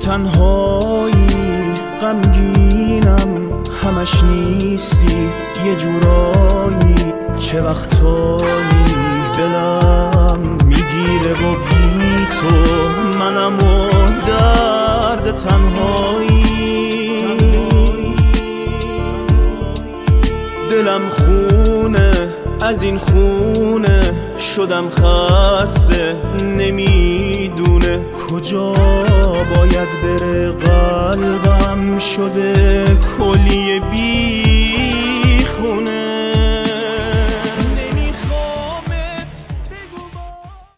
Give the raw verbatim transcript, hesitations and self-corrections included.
تنهایی غمگینم همش نیستی یه جورایی، چه وقتایی دلم میگیره و بی تو منم و درد تنهایی. دلم خونه از این خونه شدم خسته، نمیدونه کجا باید بره، قلبم شده کلیه بی